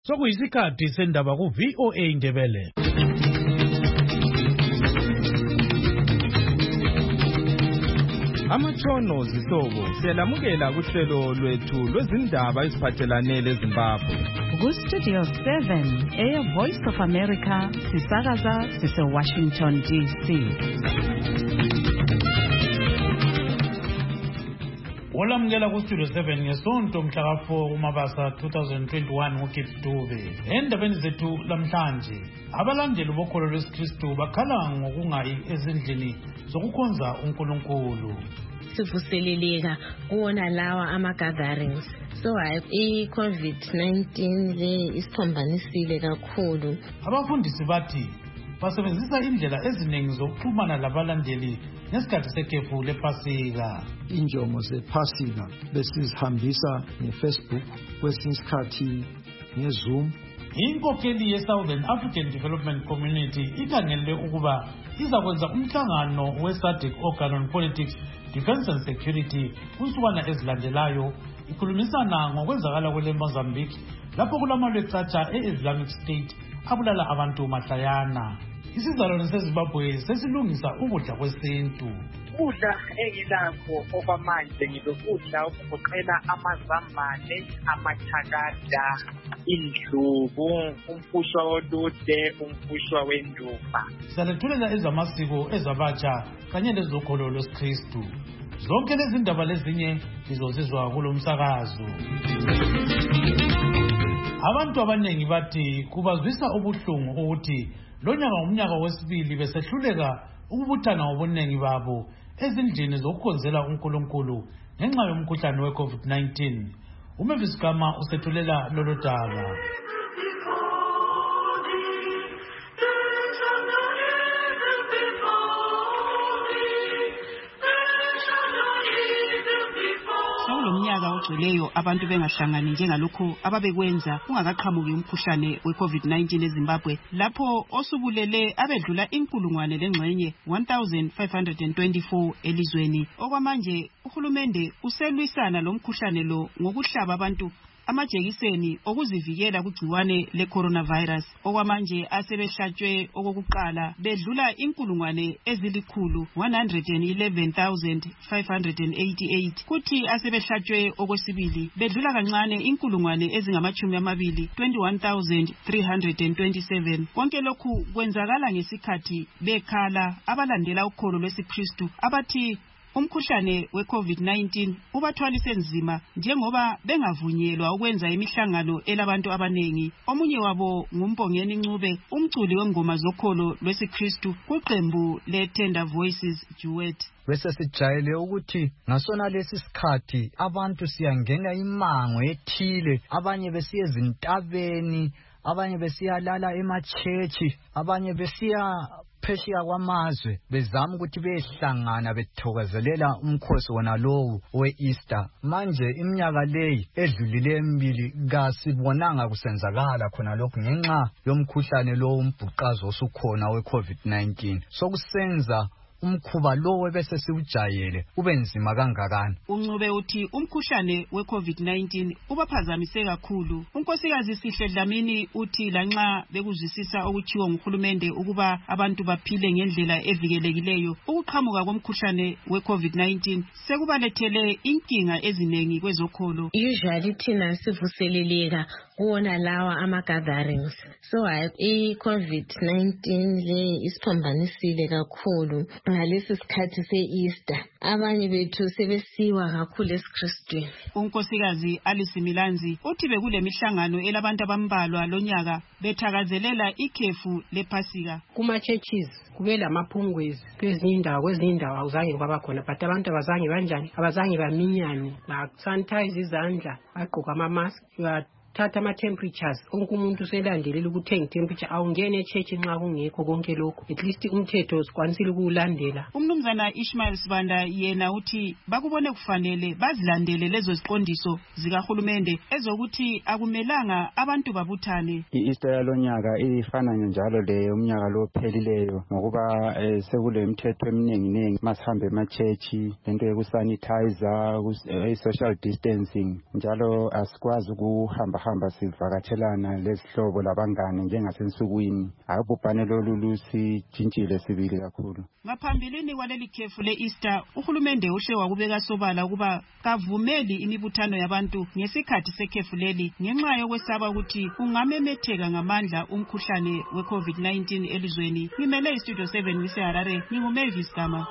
Sokuyisikhathi sendaba ku VOA Indebele. Amatshono zihlobo siyalamukela kuhlelo lwethu lwezindaba eziphathelane leZimbabwe. Ku-Studio 7 Air Voice of America sisakaza sise-Washington DC. Olamukela ku-Studio 7 ngesonto mhla ka-4 kuMabasa 2021 ngoGift Dube. Endabeni zethu lamhlanje, abalandeli bokholo lwesikristu bakhala ngokungayi ezindlini zokukhonza uNkulunkulu. Sivuseleleka kuwona lawa ama-gatherings. So i-COVID-19 le isiphambamisile kakhulu. Abafundisi bathi basebenzisa indlela eziningi zokuxhumana labalandeli ngesikhathi sekhefu lePhasika. Injongo zePhasika besizihambisa ngeFacebook, kwesinye isikhathi ngeZoom. Inkokheli ye-Southern African Development Community ikhangele ukuba izakwenza umhlangano we-SADC Organ on Politics, Defense and Security kusukwana ezilandelayo, ikhulumisana ngokwenzakala kwele Mozambique lapho kulamalwecatsha e-Islamic State abulala abantu mahlayana. Isizalwane seZimbabwe sesilungisa ukudla kwesintu. Ukudla engilakho okwamanje ngilokudla okugoqela amazambane, amachakada, indlubu, umfushwa wolude, umfushwa wenduba. Siyalethulela ezamasiko ezabatsha kanye lezokholo lwesikristu. Zonke lezi ndaba lezinye lizozizwa kulo msakazo. Abantu abanengi bathi kubazwisa ubuhlungu ukuthi lonyaka ngumnyaka wesibili besehluleka ukubuthana ngobunengi babo ezindlini zokukhonzela uNkulunkulu ngenxa yomkhuhlane we-COVID-19. Umavis Gama usethulela lolo daba. Lomnyaka ogcweleyo abantu bengahlangani njengalokho ababekwenza kungakaqhamuki umkhuhlane we-COVID-19 eZimbabwe, lapho osubulele abedlula 1,524 elizweni. Okwamanje uhulumende uselwisana lomkhuhlane lo ngokuhlaba abantu amajekiseni okuzivikela kugciwane le-coronavirus. Okwamanje asebehlatshwe okokuqala bedlula 111,588 kuthi asebehlatshwe okwesibili bedlula kancane 21,327. Konke lokhu kwenzakala ngesikhathi bekhala abalandela ukholo lwesikristu abathi umkhuhlane we-COVID-19 ubathwalise nzima njengoba bengavunyelwa ukwenza imihlangano elabantu abanengi. Omunye wabo nguMpongeni Ncube, umculi wengoma zokholo lwesikristu kuqembu le-Tender Voices Duet. Bese sijayele ukuthi ngasona lesi sikhathi abantu siyangena imango ethile, abanye besiya ezintabeni, abanye besiyalala emachechi, abanye besiya phesheya kwamazwe bezama ukuthi behlangana bethokozelela umkhosi wona lowo we-Easter. Manje iminyaka leyi edlulile emibili kasibonanga kusenzakala khona lokhu ngenxa yomkhuhlane lowo umbhuqazo osukhona we-COVID-19. Sokusenza umkhuba lowo bese siujayele ube nzima kangakani. Uncube uthi umkhuhlane we-COVID-19 ubaphazamise kakhulu. Unkosikazi Sihle Dlamini uthi lanxa bekuzwisisa okutshiwo nguhulumende ukuba abantu baphile ngendlela evikelekileyo, ukuqhamuka komkhuhlane we-COVID-19 sekubalethele inkinga ezinengi kwezokholo. Usually thina sivuseleleka kuwona lawa ama-gatherings. So i-COVID-19 le isiphambamisile kakhulu ngalesi sikhathi se-Easter. Abanye bethu sebesiwa kakhulu esikristwini. Unkosikazi Alice Milanzi uthi bekule mihlangano elabantu abambalwa lonyaka bethakazelela ikhefu lePhasika. Kuma-churches kube lamaphungwezi kwezinye indawo awuzange kwaba khona, but abantu abazange banjani, abazange baminyane, basanitize izandla, bagqoka ama-mask, thatha ama-temperatures. Onke umuntu uselandelela ukuthenga i-temperature, awungene e-church nxa kungekho konke lokho. At least umthetho sikwanisile ukuwulandela. Umnumzana Ishmael Sibanda yena uthi bakubone kufanele bazilandele lezo ziqondiso zikahulumende ezokuthi akumelanga abantu babuthane. I-Easter yalonyaka ifana njalo le umnyaka lo phelileyo ngokuba sekule imithetho eminingi masihambe ema-church, lento yokusanitizer, social distancing, njalo asikwazi ukuhamba siyahamba sivakatshelana lezihlobo labangane njengasensukwini. Hayi ubhubhane lolu lusijintshile sibili kakhulu. Ngaphambilini kwaleli khefu le-Easter, uhulumende uhle wakubeka sobala ukuba kavumeli imibuthano yabantu ngesikhathi sekhefu leli ngenxa yokwesaba ukuthi ungamemetheka ngamandla umkhuhlane we-COVID-19 elizweni. Ngimele iStudio 7 ngiseHarare, nginguMavis Gama.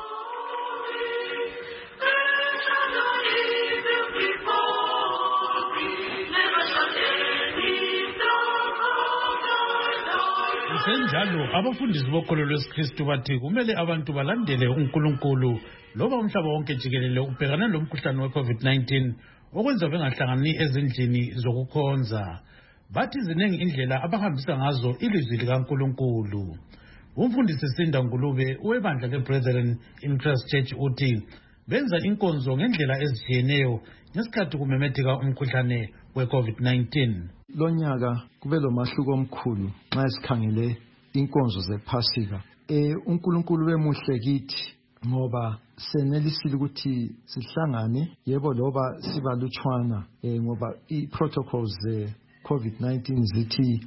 Senjalo abafundisi bokholo lwesikristu bathi kumele abantu balandele uNkulunkulu loba umhlaba wonke jikelele ubhekana lomkhuhlane we-COVID-19 okwenza bengahlangani ezindlini zokukhonza. Bathi ziningi indlela abahambisa ngazo ilizwi likaNkulunkulu. Umfundisi Sinda Ngulube webandla leBrethren in Christ Church uthi benza inkonzo ngendlela ezitshiyeneyo ngesikhathi kumemetheka umkhuhlane we-COVID-19. Lonyaka kube lomahluko omkhulu nxa sikhangele inkonzo zePhasika. uNkulunkulu bemuhle kithi ngoba senelisile ukuthi sihlangane, yebo loba sibalutshwana, ngoba i-protocols ze-COVID-19 zithi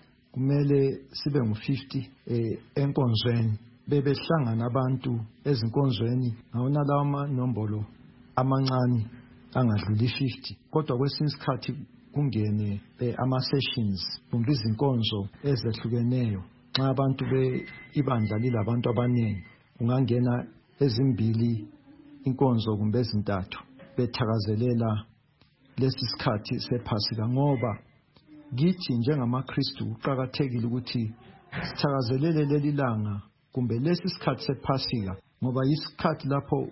kumele sibe ngu-50 enkonzweni. Bebehlangana abantu ezinkonzweni ngawona lawa manombolo amancane angadluli 50, kodwa kwesinye isikhathi kungene ama-sessions kumbe izinkonzo ezehlukeneyo. Nxa abantu ibandla lilabantu abaningi, kungangena ezimbili inkonzo kumbe ezintathu bethakazelela lesi sikhathi sePhasika. Ngoba kithi njengamaKristu kuqakathekile ukuthi sithakazelele leli langa kumbe lesi sikhathi sePhasika, ngoba yisikhathi lapho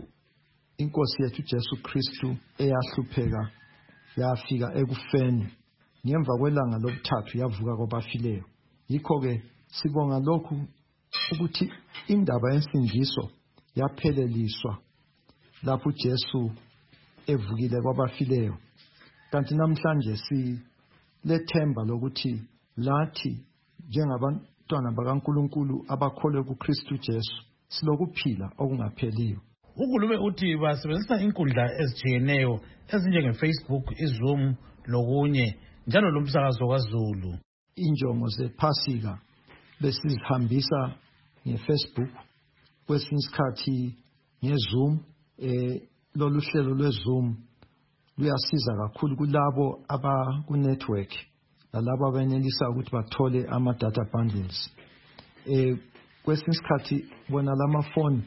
inkosi yethu Jesu Kristu eyahlupheka yafika ekufeni, ngemva kwelanga lobuthathu yavuka kwabafileyo. Yikho-ke sibonga lokhu ukuthi indaba yensindiso yapheleliswa lapho uJesu evukile kwabafileyo. Kanti namhlanje silethemba lokuthi lathi njengabantwana bakaNkulunkulu abakholwe kuKristu Jesu silokuphila okungapheliyo. uNgulube uthi basebenzisa inkundla ezitshiyeneyo ezinjenge-Facebook, iZoom lokunye, njalo lomsakazo kaZulu. Injongo zePhasika besizihambisa ngeFacebook, kwesinye isikhathi ngeZoom. Lolu hlelo lweZoom luyasiza kakhulu kulabo abaku-network lalabo abenelisa ukuthi bathole ama-data bundles. Kwesinye isikhathi bona lamafoni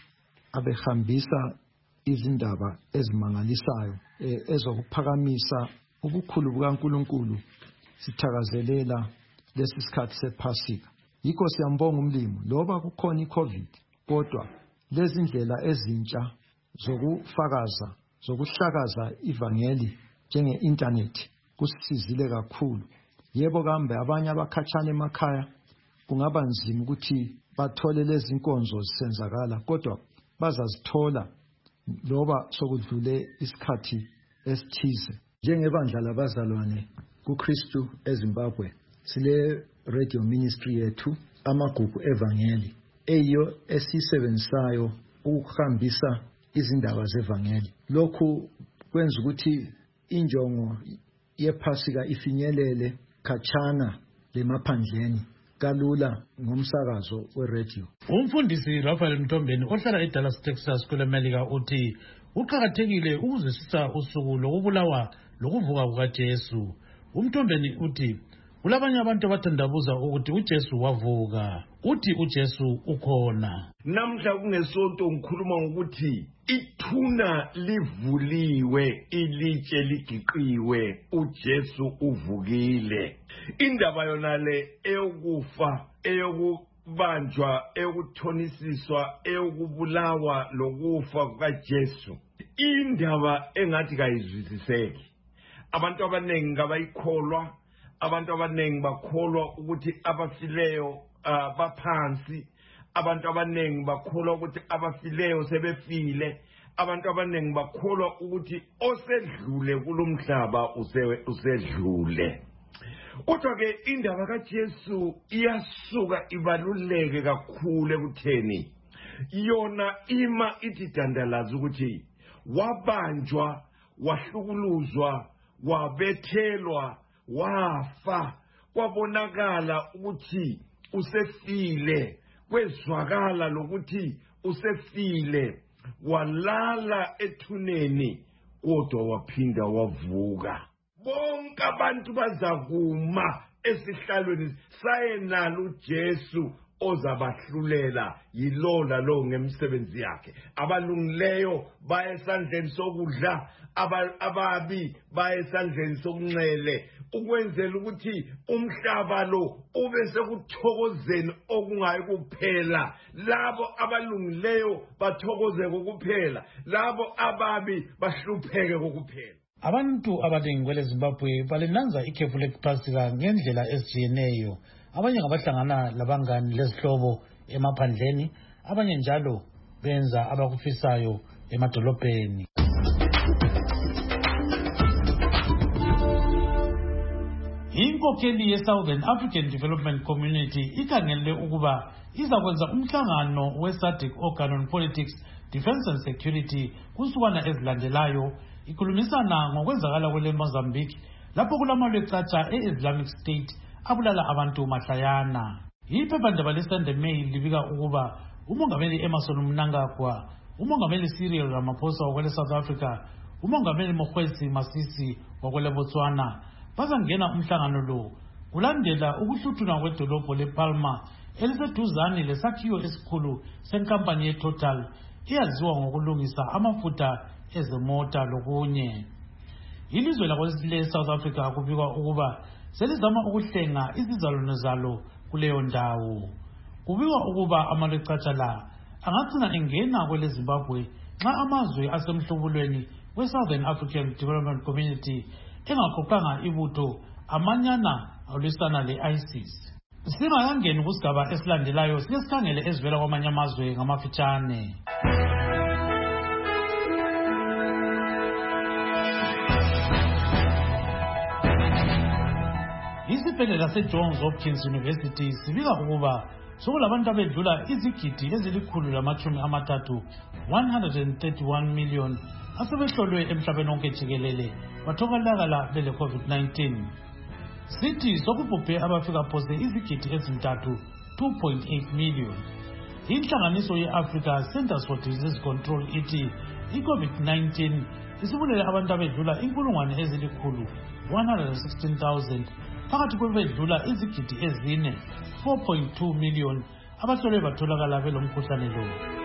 abehambisa izindaba ezimangalisayo ezokuphakamisa ubukhulu bukaNkulunkulu. Sithakazelela lesi sikhathi sePhasika. Yikho siyambonga umlimo loba kukhona iCovid, kodwa lezi ndlela ezintsha zokufakaza, zokuhlakaza ivangeli njenge-internet kusizile kakhulu. Yebo kambe abanye abakhatshana emakhaya kungaba nzima ukuthi bathole lezi nkonzo zisenzakala, kodwa bazazithola loba sokudlule isikhathi esithize. Njengebandla labazalwane kuKristu eZimbabwe sile radio ministry yethu amagugu evangeli eyiyo esisebenzisayo ukuhambisa izindaba zevangeli. Lokhu kwenza ukuthi injongo yePhasika ifinyelele khatshana lemaphandleni kalula ngomsakazo weradio. Umfundisi Raphael Mtombeni ohlala eDallas, Texas kweleMelika uthi uqakathekile ukuzwisisa usuku lokubulawa lokuvuka kukaJesu. Umtombeni uthi kulabanye abantu abathandabuza ukuthi uJesu wavuka. Uthi uJesu ukhona. Namhla kungesonto ngikhuluma ngokuthi ithuna livuliwe, ilitshe ligiqiwe, uJesu uvukile. Indaba yona le eyokufa, eyokubanjwa, eyokuthonisiswa, eyokubulawa lokufa kukaJesu, indaba engathi kayizwisiseki. Abantu abaningi ngabayikholwa, abantu abaningi bakholwa ukuthi abafileyo baphansi, abantu abaningi bakholwa ukuthi abafileyo sebefile, abantu abaningi bakholwa ukuthi osedlule kulomhlaba usedlule. Kodwa ke indaba kaJesu iyasuka ibaluleke kakhulu ekutheni yona ima ithi dandalaza ukuthi wabanjwa, wahlukuluzwa, wabethelwa, wafa kwabonakala ukuthi usefile kwezwakala lokuthi usefile walala ethuneni kodwa waphinda wavuka bonke abantu bazakuma esihlalweni sayenalo uJesu ozabahlulela yilola lo ngemsebenzi yakhe abalungileyo baya esandleni sokudla ababi baya esandleni sokunxele ukwenzela ukuthi umhlaba lo ube sekuthokozeni okungayi kuphela labo abalungileyo bathokoze kokuphela labo ababi bahlupheke kokuphela. Abantu abaningi kweleZimbabwe balinanza ikhefu lePhasika ngendlela ezijiyeneyo. Abanye ngabahlangana labangani lezihlobo emaphandleni, abanye njalo benza abakufisayo emadolobheni. Inkokheli ye-Southern African Development Community ikhangele ukuba izakwenza umhlangano we-SADC Organ on Politics, Defence and Security kusukwana ezilandelayo ikhulumisana ngokwenzakala kwele Mozambique lapho kulamalwecatsha e-Islamic State abulala abantu mahlayana. Iphephandaba leSunday Mail libika ukuba umongameli Emmerson Mnangagwa, umongameli Cyril Ramaphosa wakwele South Africa, umongameli Mokgweetsi Masisi wakwele Botswana bazangena umhlangano lo kulandela ukuhluthuna kwedolobho lePalma eliseduzane lesakhiwo esikhulu senkampani yeTotal eyaziwa ngokulungisa amafutha ezemota lokunye. Ilizwe lakwele South Africa kubikwa ukuba selizama ukuhlenga izizalwane zalo kuleyo ndawo. Kubikwa ukuba amalwecatsha la angagcina engena kwele Zimbabwe nxa amazwe asemhlubulweni we-Southern African Development Community engakhokhanga ibutho amanyana alwisana le-ISIS. Singakangeni kusigaba esilandelayo siyesikhangele ezivela kwamanye amazwe ngamafitshane. Isibhedlela seJohns Hopkins University sibika ukuba sokulabantu abedlula izigidi ezili-130 131 million asebehlolwe emhlabeni wonke jikelele batholakala bele COVID-19. Sithi sokubhubhe abafika phose izigidi ezintathu 2.8 million. Inhlanganiso ye-Africa Centers for Disease Control ithi i-COVID-19 isibulele abantu abedlula 116,000 phakathi kwebedlula izigidi ezine 4.2 million abahlolwe batholakala belomkhuhlane lo.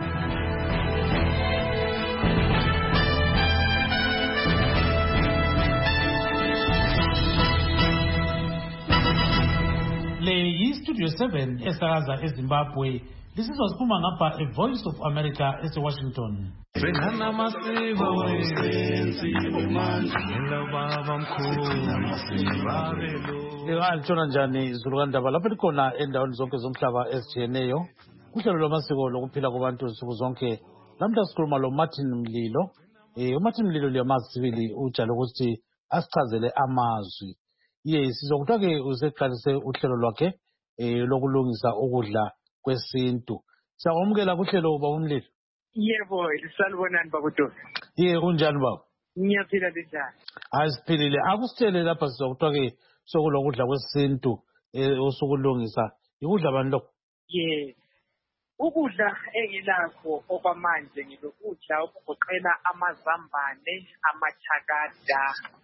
Le yi-Studio 7 esakaza eZimbabwe lisizwa siphuma ngapha eVoice of America eseWashington. Lingatshona njani izulu kandaba lapho likhona endaweni zonke zomhlaba ezijiyeneyo kuhlelo lwamasiko lokuphila kwabantu nsuku zonke. Namhla sikhuluma loMartin Mlilo. uMartin Mlilo liyamazi sibili ujalo ukuthi asichazele amazwi. Sizokuthiwa-ke useqalise uhlelo lwakhe lokulungisa ukudla kwesintu. Siyakwamukela kuhlelo Baba Mlilo. Yebo, lisalubonani babudosi. Unjani baba? Ngiyaphila njani? Asiphilile. Akusitshele lapha sizokuthiwa-ke sokulokudla kwesintu osukulungisa. Ikudla bani lokho? Ukudla engilakho okwamanje ngilokudla okugoqela amazambane, amachakada,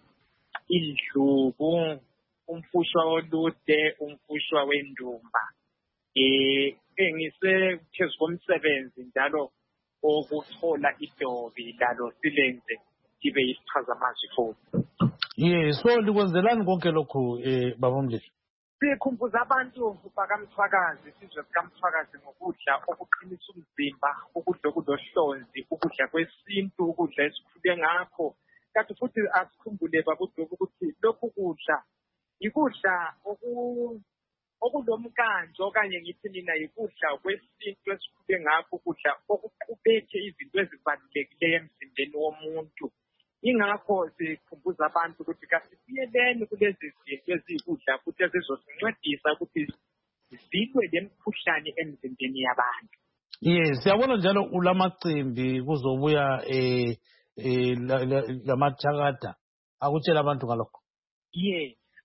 indlubu, umfushwa wolude, umfushwa wendumba. Engise komsebenzi njalo okuthola idobi lalo silenze kibe isichazamazwi futhi. So likwenzelani konke lokhu Baba Mlilo? Sikhumbuza abantu bakaMthwakazi, isizwe sikaMthwakazi ngokudla okuqinisa umzimba, ukudla okulohlonzi, ukudla kwesintu, ukudla esikhule ngakho. Kanti futhi asikhumbule babudobi ukuthi lokhu kudla ikudla okulomkanjo okanye ngithi mina yikudla kwesintu esikhule ngakho, ukudla okuqubethe izinto ezibalulekileyo emzimbeni womuntu. Ingakho sikhumbuza abantu ukuthi kasibuyeleni kulezi zinto eziyikudla futhi ezizosincedisa ukuthi zilwe lemikhuhlane emzimbeni yabantu. Siyabona njalo ulamacimbi kuzobuya lamachakada akutshela abantu ngalokho.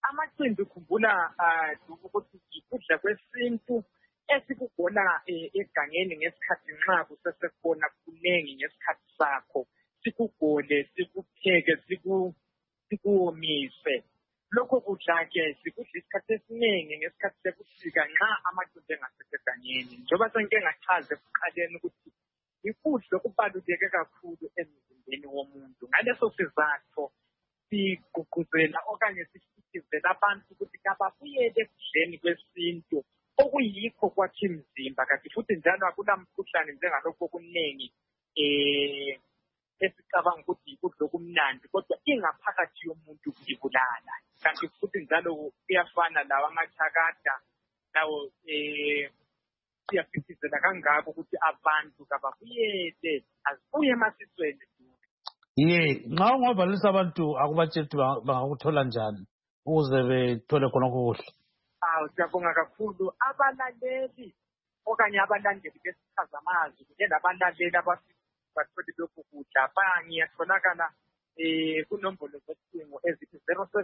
amaqindi ukhumbula ukuthi ukudla kwesintu esikubona egangeni ngesikhathi nxa kusesekhona kuningi ngesikhathi sakho sikugole sikupheke sikuwomise lokho kudla-ke sikudla isikhathi esiningi ngesikhathi sebusika nxa amaqindi engasekho egangeni njengoba sengike ngachaza ekuqaleni ukuthi ikudla okubaluleke kakhulu emzimbeni womuntu ngaleso sizathu sigqugquzela okanye sisizela abantu ukuthi kababuyele ekudleni kwesintu okuyikho kwakha imizimba kanti futhi njalo akulamkhuhlane njengalokho okuningi esicabanga ukuthi yikudla okumnandi kodwa ingaphakathi yomuntu kuyibulala kanti futhi njalo kuyafana lawo amachakada lawo siyafisizela kangako ukuthi abantu kababuyele azibuye emasisweni. Nxa ungavalisa abantu akubatshela ukuthi bangakuthola njani ukuze bethole khona kuhle? Siyabonga kakhulu abalaleli okanye abalandeli besichazamazwi kunye nabalaleli bathole lokhu kudla ngiyatholakala kunombolo zocingo ezithi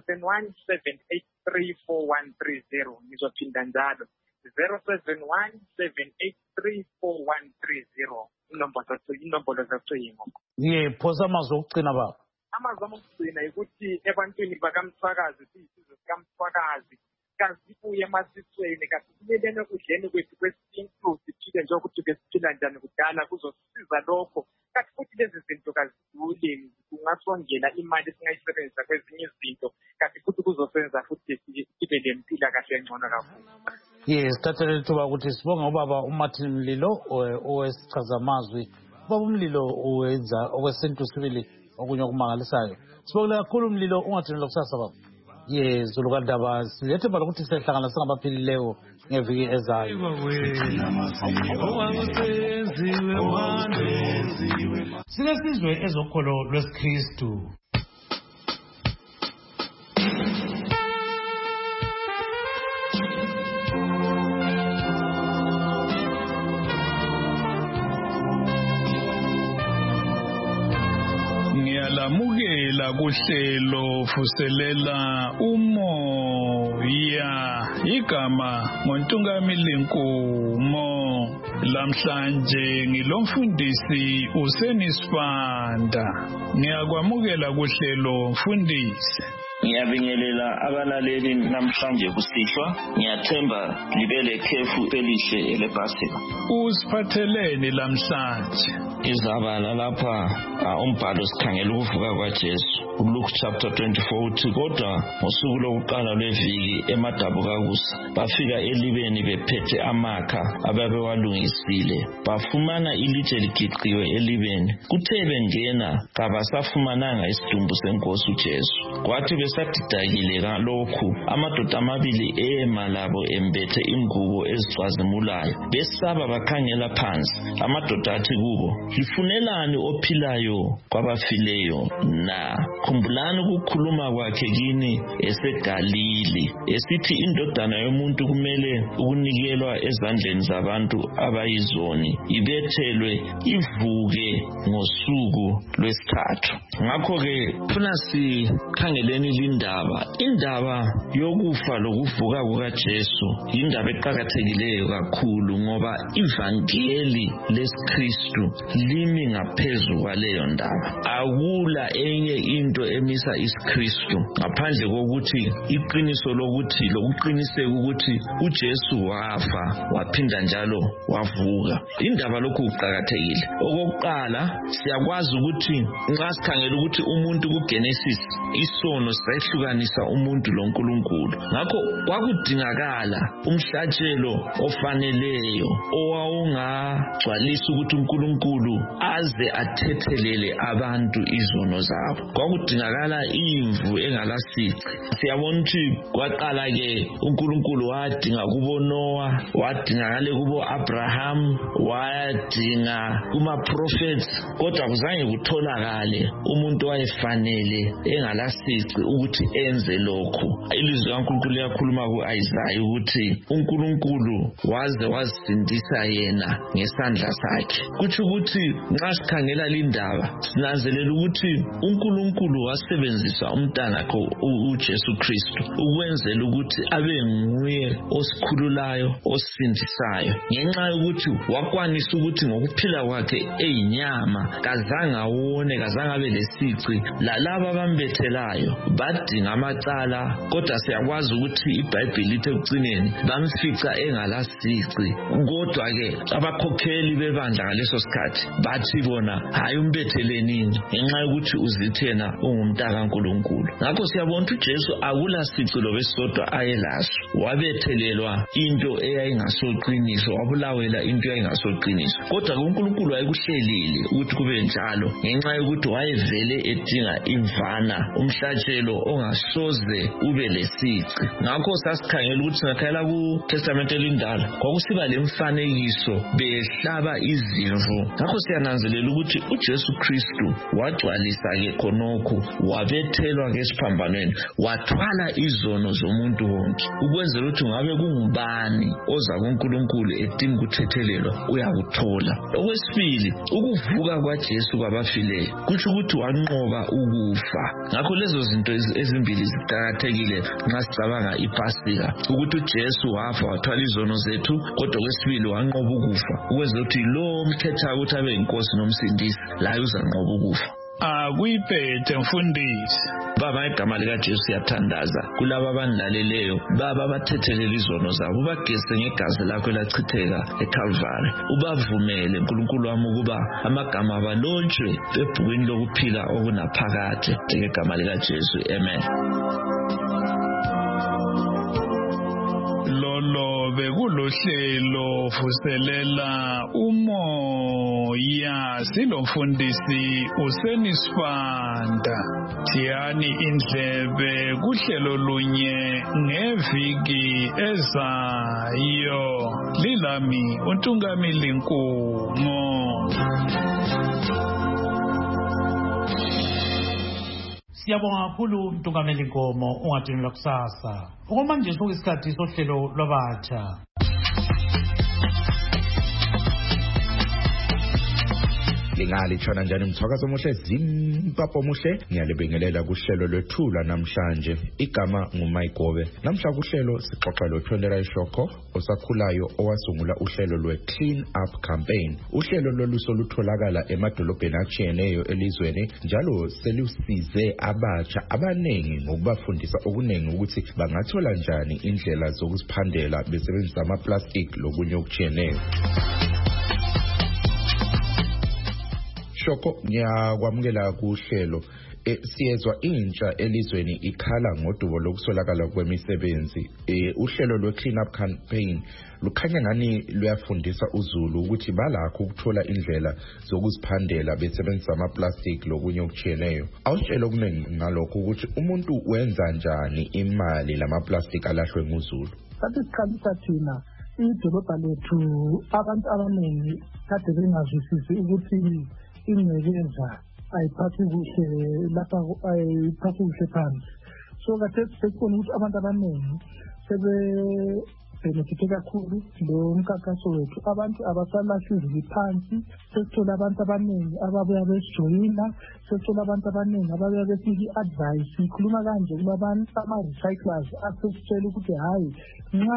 0717834130 ngizophinda njalo 0717834130 inombolo zocingo. Phosa amazwi okugcina baba. Amazwi okugcina ukuthi ebantwini bakamthwakazi siyisizwe sikamthwakazi kazibuye emasisweni kasibuyeleni ekudleni kwethu kwesintu siphile njengokuthi besiphila njani kudala kuzosiza lokho kanti futhi lezi zinto kaziduli kungasongela imali esingayisebenzisa kwezinye izinto kanti futhi kuzosenza futhi sibe lempila kahle engcono kakhulu. Sithathele ithuba ukuthi sibonge ubaba uMartin Mlilo owesichazamazwi. Ubaba uMlilo uwenza okwesintu sibili okunye okumangalisayo. Sibonge kakhulu Mlilo, ungathinela kusasa baba. Zulu kaDaba siyethemba lokuthi sihlangana singabaphilileyo ngeviki ezayo. Silesizwe ezokholo lwesiKristu. Ngiyalamukela kuhlelo fuselela umoya igama ngoNtungamili Nkumo. Lamhlanje ngilomfundisi uSenisibanda. Ngiyakwamukela kuhlelo mfundisi. Ngiyabingelela abalaleli namhlanje kusihlwa. Ngiyathemba libele khefu elihle elebhasika. Usiphatheleni lamhlanje? Izabala lapha umbhalo sikhangela ukuvuka kwaJesu. Luke chapter 24 uthi kodwa ngosuku lokuqala lweviki emadabukakusa bafika elibeni bephethe amakha ababewalungisile. Bafumana ilitshe ligiqiwe elibeni. Kuthe bengena kabasafumananga isidumbu senkosi uJesu. Kwathi besadidakile kalokhu amadoda amabili ema labo embethe ingubo ezicazimulayo. Besaba bakhangela phansi. Amadoda athi kubo, lifunelani ophilayo kwabafileyo na? Khumbulani ukukhuluma kwakhe kini eseGalili esithi indodana yomuntu kumele ukunikelwa ezandleni zabantu abayizoni, ibethelwe, ivuke ngosuku lwesithathu. Ngakho-ke funa sikhangeleni indaba yokufa lokuvuka kukaJesu indaba eqakathekileyo kakhulu ngoba ivangeli lesiKristu limi ngaphezu kwaleyo ndaba. Akula enye into emisa isiKristu ngaphandle kokuthi iqiniso lokuthi lokuqiniseka ukuthi uJesu wafa waphinda njalo wavuka. Indaba lokhu kuqakathekile. Okokuqala siyakwazi ukuthi nxa sikhangela ukuthi umuntu kuGenesis isono sayihlukanisa umuntu loNkulunkulu. Ngakho kwakudingakala umhlatshelo ofaneleyo owawungagcwalisa ukuthi uNkulunkulu aze athethelele abantu izono zabo. Kwakudingakala imvu engalasici. Siyabona ukuthi kwaqala-ke uNkulunkulu wadinga kubo Noah, wadingakale kubo Abraham, wadinga kuma-prophets, kodwa kuzange kutholakale umuntu wayefanele engalasici ukuthi enze lokhu. Ilizwi kaNkulunkulu liyakhuluma ku-Isaiah ukuthi uNkulunkulu waze wazisindisa yena ngesandla sakhe. Kutsho ukuthi ukuthi nxa sikhangela lindaba sinanzelela ukuthi uNkulunkulu wasebenzisa umntanakhe uJesu Kristu ukwenzela ukuthi abe nguye osikhululayo osindisayo ngenxa yokuthi wakwanisa ukuthi ngokuphila kwakhe eyinyama kazange awone kazange abe lesici lalabo abambethelayo badinga amacala kodwa siyakwazi ukuthi iBhayibheli lithi ekucineni bamfica engalasici kodwa ke abakhokheli bebandla ngaleso sikhathi bathi bona hayi umbetheleni ngenxa yokuthi uzithena ungumntaka kaNkulunkulu ngakho siyabona ukuthi uJesu akulasici lobesodwa ayelaso wabethelelwa into eyayingasoqiniso wabulawela into eyayingasoqiniso kodwa uNkulunkulu wayekuhlelile ukuthi kube njalo ngenxa yokuthi wayevele edinga imvana umhlatshelo ongasoze ube lesici ngakho sasikhangela ukuthi singakhayela kuTestament elindala kwakusiba lemfanekiso behlaba izimvu ngakho siyananzelela ukuthi uJesu Kristu wagcwalisa ke khonokho wabethelwa ke esiphambanweni wathwala izono zomuntu wonke ukwenzela ukuthi ngabe kungubani oza kuNkulunkulu edinga ukuthethelelwa uyakuthola okwesibili ukuvuka kwaJesu kwabafileyo kuthi ukuthi wanqoba ukufa ngakho lezo zinto ezimbili ziqhakathekile nxa sicabanga iPasika ukuthi uJesu wafa wathwala izono zethu kodwa okwesibili wanqoba ukufa ukwenzela ukuthi lo mkhetha ukuthi abe inkosi nomsindisi la uzanqoba ukufa akuyiphethe mfundisi baba igama lika Jesu siyathandaza kulabo abanlaleleyo baba bathethelela izono zabo ubageze ngegazi lakho elachitheka eCalvary ubavumele uNkulunkulu wami ukuba amagama abalonjwe ebhukwini lokuphila okunaphakade ngegama lika Jesu amen lolo bekulohlelo vuselela umoya silomfundisi uSenisfanda thiyani indlebe kuhlelo lunye ngeviki ezayo lilami uNtungamili Nkumo Siyabonga kakhulu Mtungameli Nkomo ungadinela kusasa. Okwamanje sokuyisikhathi sohlelo lwabatsha. lingali tshona njani mthwakazo omuhle zimpapho omuhle ngiyalibingelela kuhlelo lwethula namhlanje igama nguMayigobe namhla kuhlelo sixoxa loThondela Ishoko osakhulayo owasungula uhlelo lweClean Up Campaign uhlelo loluso lutholakala emadolobheni atshiyeneyo elizweni njalo selusize abatsha abanengi ngokubafundisa okunengi ukuthi bangathola njani indlela zokuziphandela besebenzisa amaplastic lokunye okutshiyeneyo Shoko ngiyakwamukela kuhlelo siyezwa intsha elizweni ikhala ngodubo lokusolakala kwemisebenzi uhlelo lweClean Up Campaign lukhanya ngani luyafundisa uZulu ukuthi balakho ukuthola indlela zokuziphandela besebenzisa amaplastic lokunye okutshiyeneyo awutshela okuningi ngalokho ukuthi umuntu wenza njani imali lamaplastic alahlwe nguZulu sathi siqalisa thina idolobha lethu abantu abaningi kade bengazwisisi ukuthi ingcekeza ayiphathi kuhle lapha ayiphathi kuhle phansi so kade sekubona ukuthi abantu abaningi benefite kakhulu lo mkhankaso wethu abantu abasalahli izulu phansi sesithola abantu abaningi ababuya besijoyina sesithola abantu abaningi ababuya besiki advice ikhuluma kanje kuba abantu ama-recyclers asesitshela ukuthi hayi nxa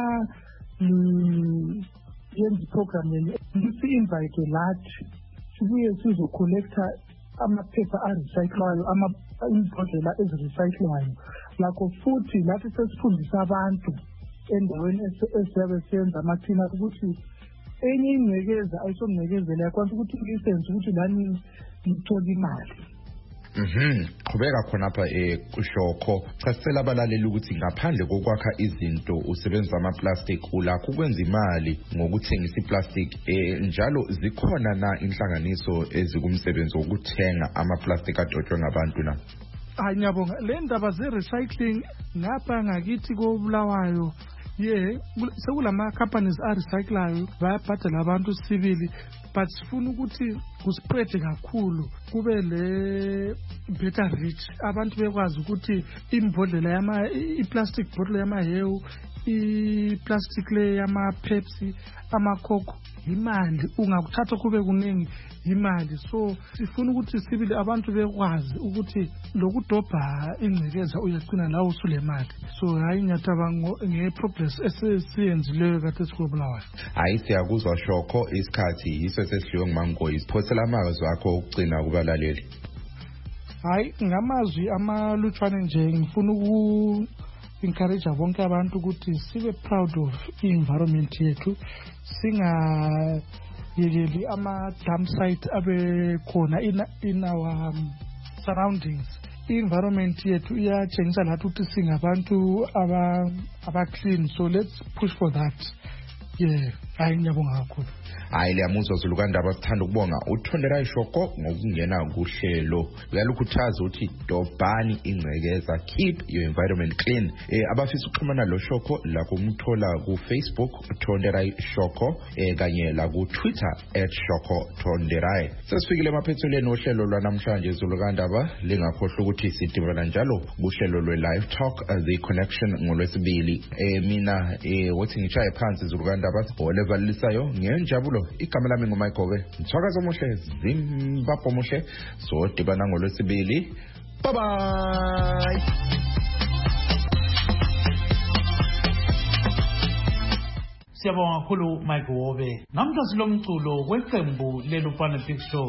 yenza iprogram yenu lisi-invite lathi sibuye sizocollecta amaphepha arecyclayo imbodlela ezirecyclayo lakho futhi lathi sesifundisa abantu endaweni esiyabe siyenza amathina ukuthi enye ingcekeza ayisongcekezela yakwanisa ukuthi lisense ukuthi lani lithola imali qhubeka khona apha kushoko chasisela abalaleli ukuthi ngaphandle kokwakha izinto usebenzisa amaplastic ulakho ukwenza imali ngokuthengisa iplastic njalo zikhona na inhlanganiso ezikumsebenzi wokuthenga amaplastic adotshwe ngabantu na ngiyabonga le ndaba ze-recycling ngapha ngakithi koBulawayo sekulama companies arecyclayo bayabhadala abantu sibili but sifuna ukuthi kuspread kakhulu kube le better reach abantu bekwazi ukuthi imbodlela iplastic bottle yamahewu i-plastic le yama-Pepsi, ama-Coke, imali. Ungakuthatha kube kuningi imali. So sifuna ukuthi sibili abantu bekwazi ukuthi lokudobha ingcekeza uyagcina lawo usule mali. So hayi nyathaba nge-progress esiyenzileyo kade sikubulawayo. Hayi siyakuzwa Shoko, isikhathi yiso sesidliwe nguMangoyi. Siphosela amazwi akho ukugcina kubalaleli. Hayi ngamazwi amalutshwane nje ngifuna encourage bonke abantu ukuthi sibe proud of environment yethu, singayekeli ama-dump site abe khona in our surroundings. I-environment yethu iyatshengisa lathi ukuthi singabantu aba-clean, so let's push for that. Hayi ngiyabonga kakhulu. Hayi liyamuzwa Zulukandaba, sithanda ukubonga uThonderayi Shoko ngokungena kuhlelo. Uyalukhuthaza ukuthi dobhani ingcekeza, keep your environment clean. Abafisa ukuxhumana lo Shoko la kumthola ku Facebook Thonderayi Shoko kanye la ku Twitter @ShokoThonderayi. Sesifikile emaphethelweni ohlelo lwanamhlanje Zulukandaba, lingakhohlwa ukuthi sidibana njalo kuhlelo lwe-Live Talk The Connection ngolwesibili. Mina wathi ngishaye phansi Zulukandaba olevalisayo ngenjabulo. Igama lami nguMayigobe. Mthwakazi omuhle, Zimbabwe omuhle. So dibana ngolwesibili. Bye bye. Siyabonga kakhulu Mayigobe. Namhla silomculo weqembu leLupane Big Show.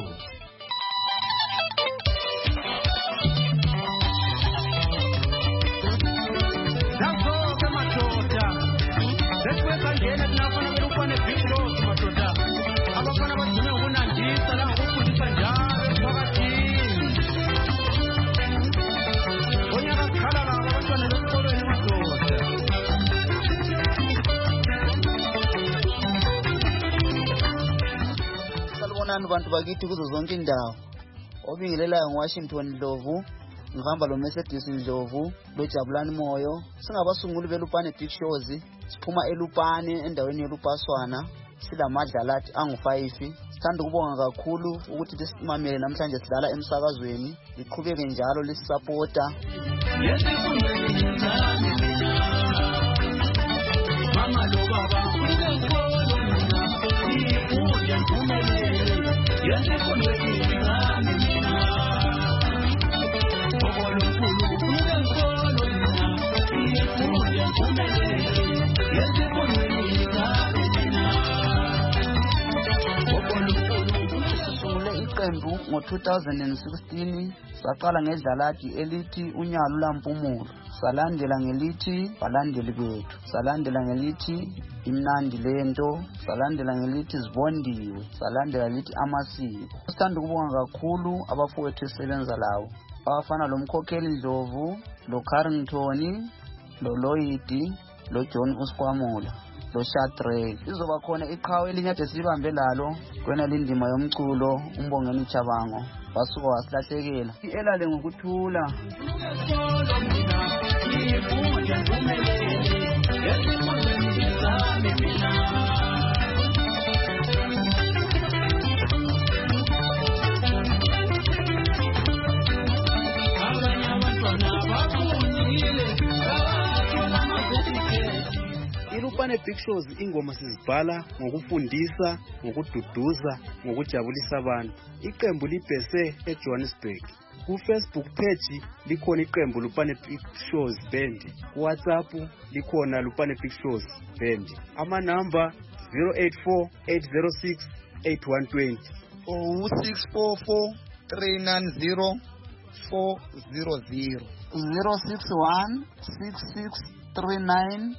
Abantu bakithi kuzo zonke indawo. Obingelelayo ngoWashington Ndlovu, ngihamba lo Mercedes Ndlovu, lo Jabulani Moyo. Singabasunguli beLupane Big Shows, siphuma eLupane endaweni yeLupaswana, silamadlalathi angu-5. Sithanda ukubonga kakhulu ukuthi lisimamele namhlanje sidlala emsakazweni. Liqhubeke njalo lisupporta. Mama lo baba iqembu ngo-2016 saqala ngedlalathi elithi unyalo lampumulo, salandela ngelithi balandeli bethu, salandela ngelithi imnandi lento, salandela ngelithi zibondiwe, salandela ngelithi amasiko. Sithanda ukubonga kakhulu abafowethu esebenza lawo, abafana lo Mkhokheli Ndlovu, lo Carrington, lo Lloyd, lo John Uskwamula, lo Shadrack. Izoba khona iqhawe elinyade sibambe lalo kwena lindima yomculo uMbongeni Chabango wasuka wasilahlekela. Elale ngokuthula. iLupane Big Shows ingoma sizibhala ngokufundisa, ngokududuza, ngokujabulisa abantu. Iqembu libhese eJohannesburg. Ku Facebook page likhona iqembu Lupane Big Shows Band. Ku WhatsApp likhona Lupane Big Shows Band. Amanamba 084-806-8120 or 644-390-400 061-6639-317.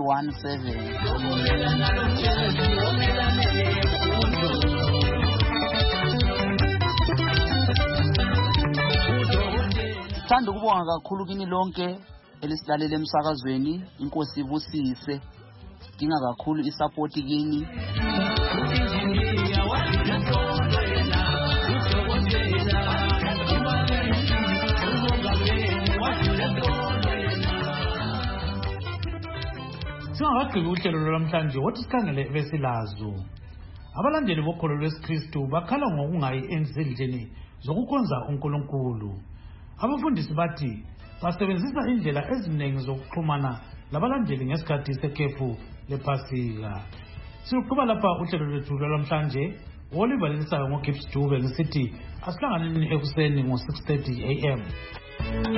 Sithanda ukubonga kakhulu kini lonke elisilalela emsakazweni. Inkosi ibusise. Sidinga kakhulu isupport kini. Singakagqibi uhlelo lwamhlanje wothi sikhangele besilazo. Abalandeli bokholo lwesikristu bakhala ngokungayi ezindlini zokukhonza uNkulunkulu. Abafundisi bathi basebenzisa indlela eziningi zokuxhumana labalandeli ngesikhathi sekhefu lephasika. Siluqhuba lapha uhlelo lwethu lwamhlanje. Olivalisayo ngoGibbs Dube ngisithi asihlanganeni ekuseni ngo 6:30 AM.